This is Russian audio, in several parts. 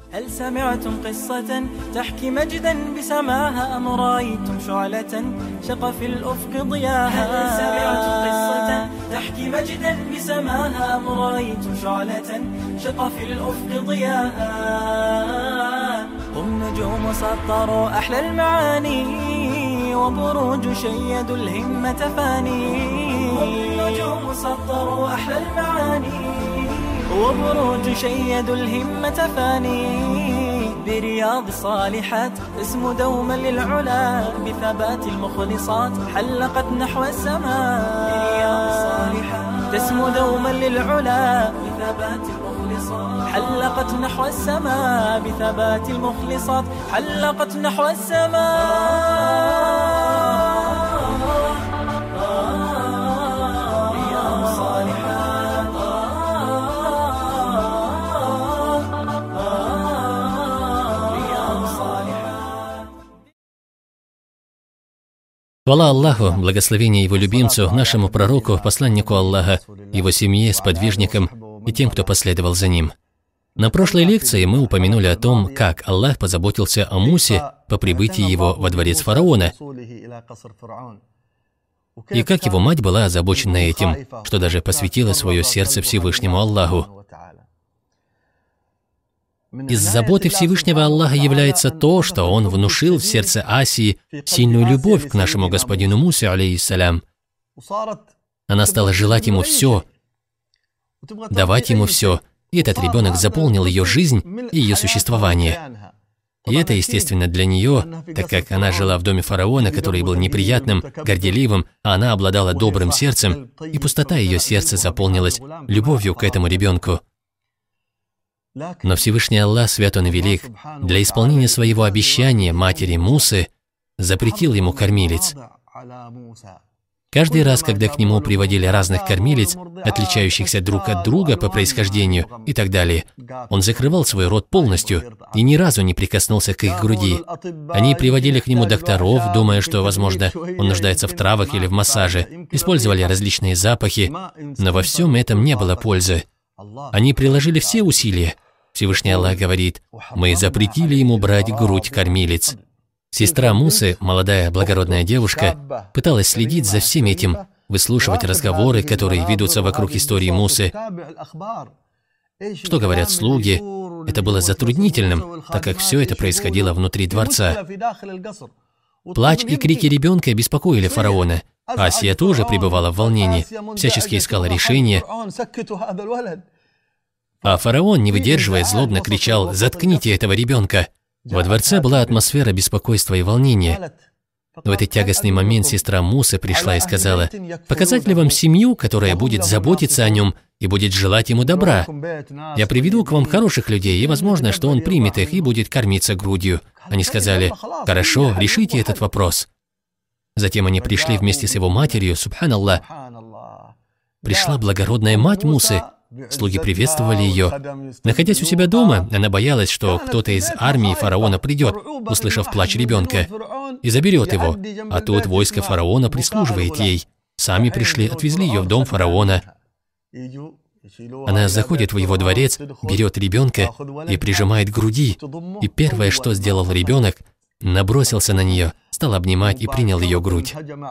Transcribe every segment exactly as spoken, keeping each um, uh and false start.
هل سمعتم قصة تحكي مجدا بسماها أم رأيتم شعلة شق في الأفق ضياها؟ هل سمعتم قصة تحكي مجدا بسماها أم رأيتم شعلة شق في الأفق ضياها؟ هم نجوم سطروا أحلى المعاني وبروج شيدوا الهمة فاني. هم نجوم سطروا أحلى المعاني وبروج شيدوا الهمة فاني. برياض الصالحات اسم دوما للعلا بثبات المخلصات حلقت نحو السماء. برياض الصالحات اسم دوما للعلا بثبات المخلصات حلقت نحو السماء. بثبات المخلصات حلقت نحو السماء. Хвала Аллаху, благословение Его любимцу, нашему пророку, посланнику Аллаха, его семье, сподвижникам и тем, кто последовал за ним. На прошлой лекции мы упомянули о том, как Аллах позаботился о Мусе по прибытии его во дворец фараона, и как его мать была озабочена этим, что даже посвятила свое сердце Всевышнему Аллаху. Из заботы Всевышнего Аллаха является то, что Он внушил в сердце Асии сильную любовь к нашему господину Мусе, алейхиссалям. Она стала желать ему все, давать ему все, и этот ребенок заполнил ее жизнь и ее существование. И это, естественно, для нее, так как она жила в доме фараона, который был неприятным, горделивым, а она обладала добрым сердцем, и пустота ее сердца заполнилась любовью к этому ребенку. Но Всевышний Аллах, свят Он и велик, для исполнения своего обещания матери Мусы запретил ему кормилиц. Каждый раз, когда к нему приводили разных кормилиц, отличающихся друг от друга по происхождению и так далее, он закрывал свой рот полностью и ни разу не прикоснулся к их груди. Они приводили к нему докторов, думая, что, возможно, он нуждается в травах или в массаже, использовали различные запахи, но во всем этом не было пользы. Они приложили все усилия. Всевышний Аллах говорит: «Мы запретили ему брать грудь кормилиц». Сестра Мусы, молодая благородная девушка, пыталась следить за всем этим, выслушивать разговоры, которые ведутся вокруг истории Мусы. Что говорят слуги? Это было затруднительным, так как все это происходило внутри дворца. Плач и крики ребенка беспокоили фараона. Асия тоже пребывала в волнении, всячески искала решения. А фараон, не выдерживая, злобно кричал: «Заткните этого ребенка!» Во дворце была атмосфера беспокойства и волнения. В этот тягостный момент сестра Мусы пришла и сказала: «Показать ли вам семью, которая будет заботиться о нем и будет желать ему добра? Я приведу к вам хороших людей, и возможно, что он примет их и будет кормиться грудью». Они сказали: «Хорошо, решите этот вопрос». Затем они пришли вместе с его матерью, субханаллах. Пришла благородная мать Мусы. Слуги приветствовали ее. Находясь у себя дома, она боялась, что кто-то из армии фараона придет, услышав плач ребенка, и заберет его. А тут войско фараона прислуживает ей. Сами пришли, отвезли ее в дом фараона. Она заходит в его дворец, берет ребенка и прижимает к груди. И первое, что сделал ребенок, набросился на нее, стал обнимать и принял ее грудь.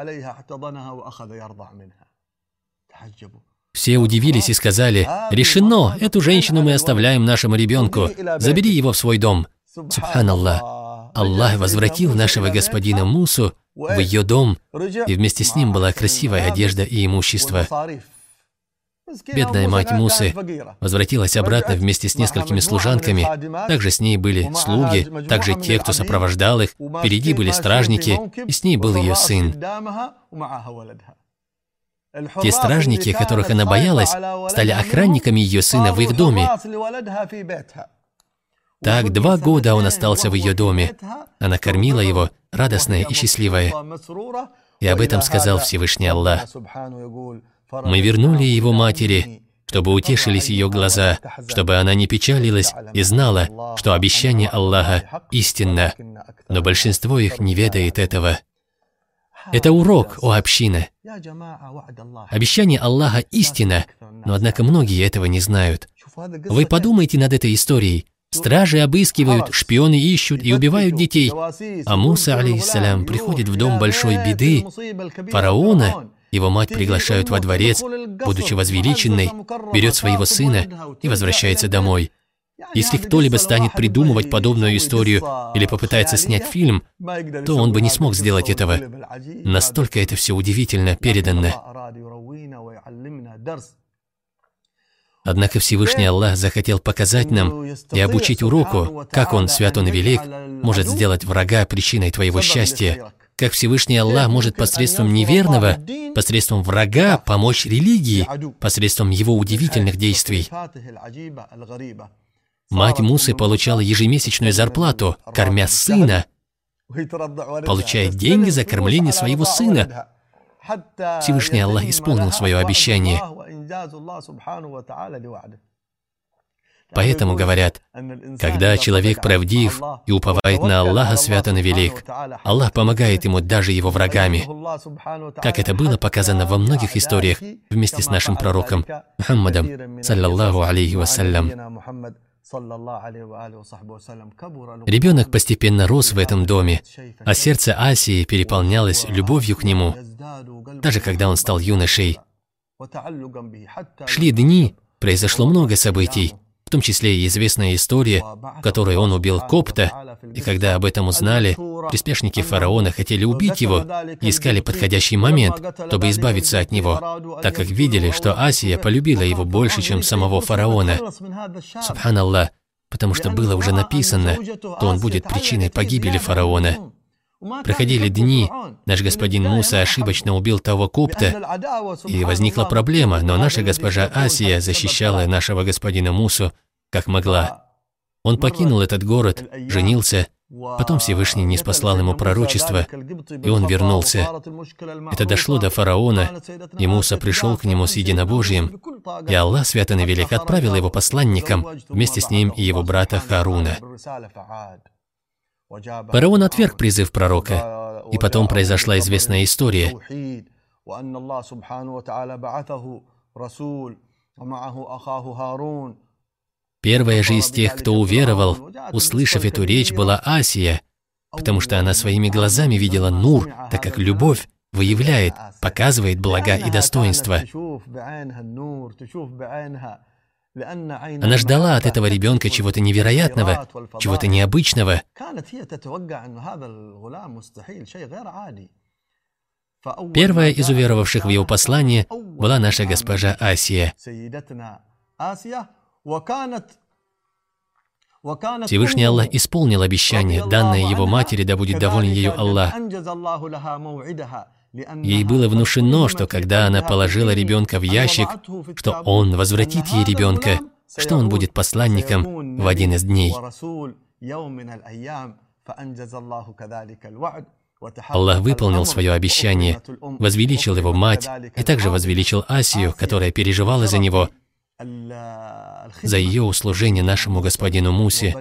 Все удивились и сказали: «Решено, эту женщину мы оставляем нашему ребенку, забери его в свой дом». Субханаллах, Аллах возвратил нашего господина Мусу в ее дом, и вместе с ним была красивая одежда и имущество. Бедная мать Мусы возвратилась обратно вместе с несколькими служанками, также с ней были слуги, также те, кто сопровождал их, впереди были стражники, и с ней был ее сын. Те стражники, которых она боялась, стали охранниками ее сына в их доме. Так, два года он остался в ее доме. Она кормила его, радостная и счастливая. И об этом сказал Всевышний Аллах: «Мы вернули его матери, чтобы утешились ее глаза, чтобы она не печалилась и знала, что обещание Аллаха истинно, но большинство их не ведает этого». Это урок, о община. Обещание Аллаха истина, но однако многие этого не знают. Вы подумайте над этой историей. Стражи обыскивают, шпионы ищут и убивают детей. А Муса, алейхиссалям, приходит в дом большой беды. Фараона, его мать приглашают во дворец, будучи возвеличенной, берет своего сына и возвращается домой. Если кто-либо станет придумывать подобную историю или попытается снять фильм, то он бы не смог сделать этого. Настолько это все удивительно передано. Однако Всевышний Аллах захотел показать нам и обучить уроку, как Он, свят Он и велик, может сделать врага причиной твоего счастья, как Всевышний Аллах может посредством неверного, посредством врага помочь религии, посредством его удивительных действий. Мать Мусы получала ежемесячную зарплату, кормя сына, получая деньги за кормление своего сына. Всевышний Аллах исполнил свое обещание. Поэтому говорят, когда человек правдив и уповает на Аллаха, свят Он и велик, Аллах помогает ему даже его врагами. Как это было показано во многих историях вместе с нашим пророком Мухаммадом, саллаллаху алейхи вассалям. Ребенок постепенно рос в этом доме, а сердце Асии переполнялось любовью к нему, даже когда он стал юношей. Шли дни, произошло много событий, в том числе и известная история, в которой он убил копта, и когда об этом узнали, приспешники фараона хотели убить его и искали подходящий момент, чтобы избавиться от него, так как видели, что Асия полюбила его больше, чем самого фараона. Субханаллах, потому что было уже написано, что он будет причиной погибели фараона. Проходили дни, наш господин Муса ошибочно убил того копта, и возникла проблема, но наша госпожа Асия защищала нашего господина Мусу, как могла. Он покинул этот город, женился, потом Всевышний ниспослал ему пророчество, и он вернулся. Это дошло до фараона, и Муса пришел к нему с единобожием, и Аллах, свят Он и велик, отправил его посланником, вместе с ним и его брата Харуна. Фараон отверг призыв пророка, и потом произошла известная история. Первая же из тех, кто уверовал, услышав эту речь, была Асия, потому что она своими глазами видела нур, так как любовь выявляет, показывает блага и достоинства. Она ждала от этого ребенка чего-то невероятного, чего-то необычного. Первая из уверовавших в его послание была наша госпожа Асия. Всевышний Аллах исполнил обещание, данное его матери, да будет доволен ею Аллах. Ей было внушено, что когда она положила ребенка в ящик, что он возвратит ей ребенка, что он будет посланником в один из дней. Аллах выполнил свое обещание, возвеличил его мать и также возвеличил Асию, которая переживала за него, за ее услужение нашему господину Мусе.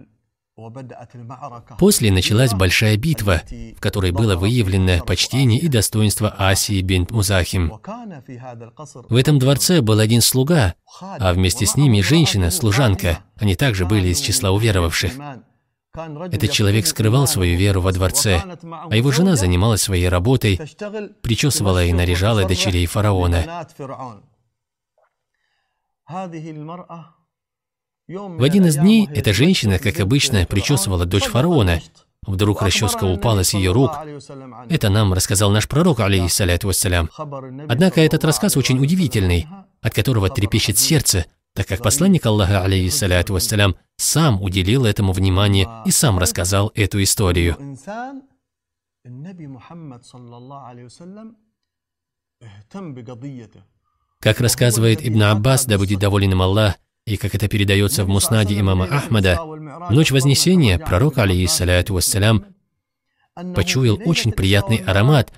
После началась большая битва, в которой было выявлено почтение и достоинство Асии бинт Музахим. В этом дворце был один слуга, а вместе с ними женщина, служанка. Они также были из числа уверовавших. Этот человек скрывал свою веру во дворце, а его жена занималась своей работой, причесывала и наряжала дочерей фараона. В один из дней эта женщина, как обычно, причесывала дочь фараона. Вдруг расческа упала с ее рук. Это нам рассказал наш пророк, алейхиссаляту вассалям. Однако этот рассказ очень удивительный, от которого трепещет сердце, так как посланник Аллаха, алейхиссаляту вассалям, сам уделил этому внимание и сам рассказал эту историю. Как рассказывает Ибн Аббас, да будет доволен им Аллах, и как это передается в муснаде имама Ахмада, в ночь Вознесения пророк, алейхиссаляту вассалям, почуял очень приятный аромат.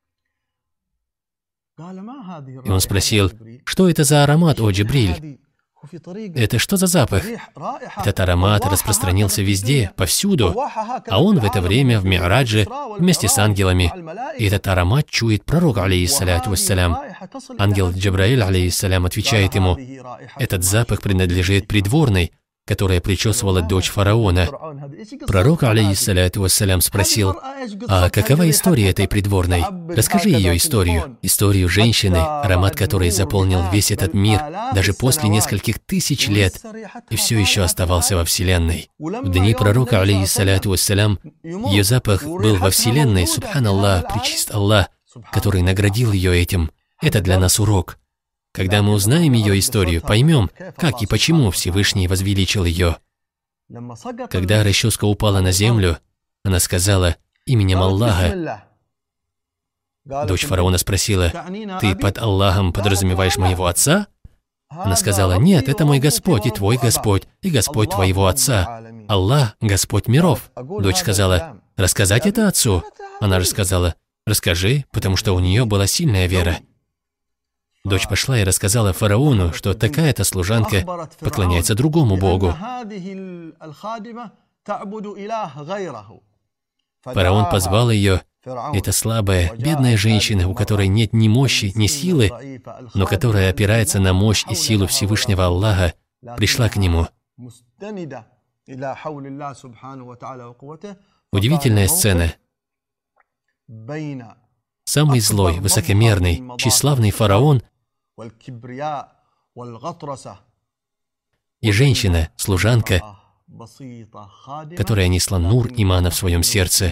И он спросил, что это за аромат, о Джибриль? Это что за запах? Этот аромат распространился везде, повсюду, а он в это время в Ми'радже вместе с ангелами. И этот аромат чует пророк, алейхиссаляту вассалям. Ангел Джабраиль, алейхиссалям, отвечает ему: этот запах принадлежит придворной, которая причесывала дочь фараона. Пророк, алейхиссаляту вассалям, спросил: а какова история этой придворной? Расскажи ее историю. Историю женщины, аромат которой заполнил весь этот мир, даже после нескольких тысяч лет, и все еще оставался во Вселенной. В дни пророка, алейхиссаляту вассалям, ее запах был во Вселенной, субханаллах, пречист Аллах, который наградил ее этим. Это для нас урок. Когда мы узнаем ее историю, поймем, как и почему Всевышний возвеличил ее. Когда расческа упала на землю, она сказала: именем Аллаха. Дочь фараона спросила: ты под Аллахом подразумеваешь моего отца? Она сказала: нет, это мой Господь и твой Господь, и Господь твоего отца. Аллах – Господь миров. Дочь сказала: рассказать это отцу? Она же сказала: расскажи, потому что у нее была сильная вера. Дочь пошла и рассказала фараону, что такая-то служанка поклоняется другому богу. Фараон позвал ее. Это слабая, бедная женщина, у которой нет ни мощи, ни силы, но которая опирается на мощь и силу Всевышнего Аллаха, пришла к нему. Удивительная сцена. Самый злой, высокомерный, тщеславный фараон и женщина, служанка, которая несла нур имана в своем сердце.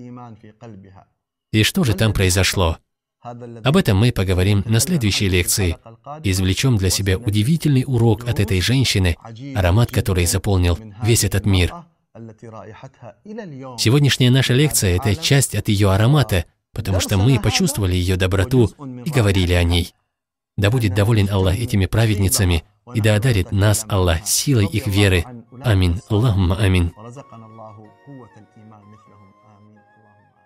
И что же там произошло? Об этом мы поговорим на следующей лекции и извлечем для себя удивительный урок от этой женщины, аромат которой заполнил весь этот мир. Сегодняшняя наша лекция – это часть от ее аромата, потому что мы почувствовали ее доброту и говорили о ней. Да будет доволен Аллах этими праведницами, и да одарит нас Аллах силой их веры. Амин. Аллахумма амин.